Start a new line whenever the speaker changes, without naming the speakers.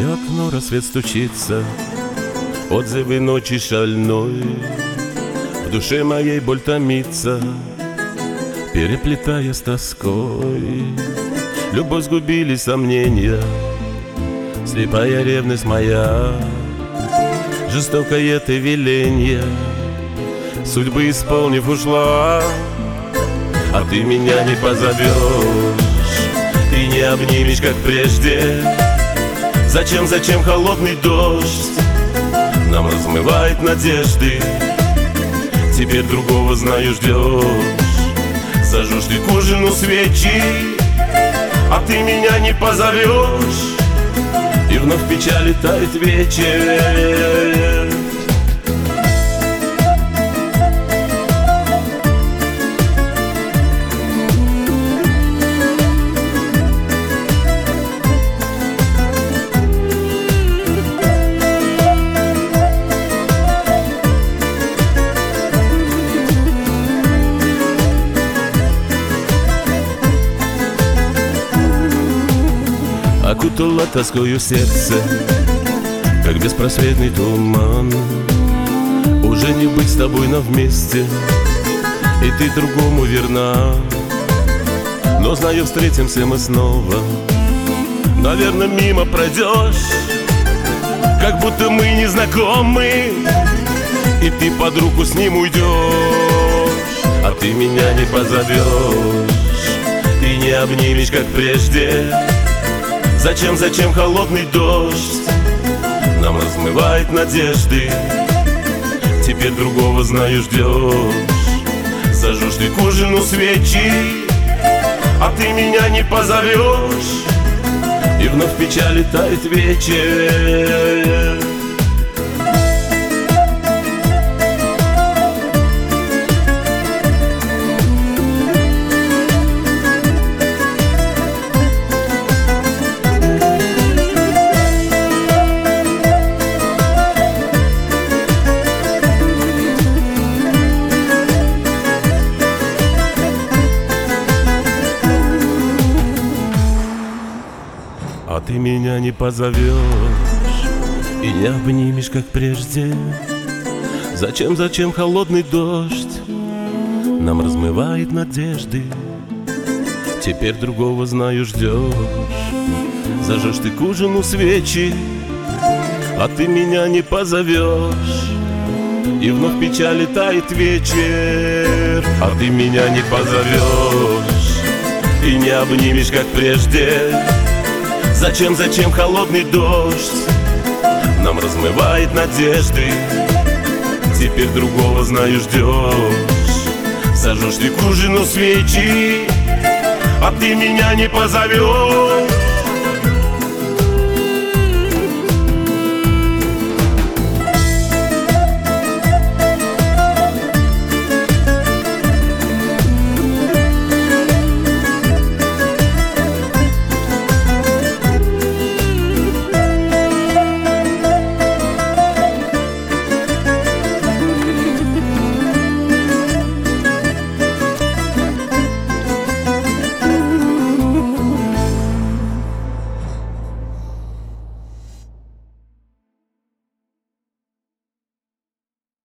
мое окно рассвет стучится, отзывы ночи шальной. В душе моей боль томится, переплетая с тоской. Любовь сгубили сомнения, слепая ревность моя, жестокое ты веленье, судьбы исполнив ушла. А ты меня не позовешь, ты не обнимешь, как прежде. Зачем холодный дождь нам размывает надежды? Теперь другого, знаю, ждешь. Зажжешь ты к ужину свечи, а ты меня не позовешь, и вновь печали тает вечер. Окутала тоскою сердце, как беспросветный туман. Уже не быть с тобой, но вместе, и ты другому верна. Но знаю, встретимся мы снова, наверное, мимо пройдешь, как будто мы не знакомы, и ты под руку с ним уйдешь. А ты меня не позовешь, ты не обнимешь, как прежде. Зачем холодный дождь нам размывает надежды? Теперь другого, знаю, ждешь. Зажжешь ты к ужину свечи, а ты меня не позовешь, и вновь печали тает вечер. А ты меня не позовешь и не обнимешь, как прежде. Зачем холодный дождь нам размывает надежды? Теперь другого, знаю, ждешь. Зажжешь ты к ужину свечи, а ты меня не позовешь, и вновь печали тает вечер. А ты меня не позовешь и не обнимешь, как прежде. Зачем холодный дождь нам размывает надежды? Теперь другого, знаю, ждешь. Зажжешь ты к ужину свечи, а ты меня не позовешь,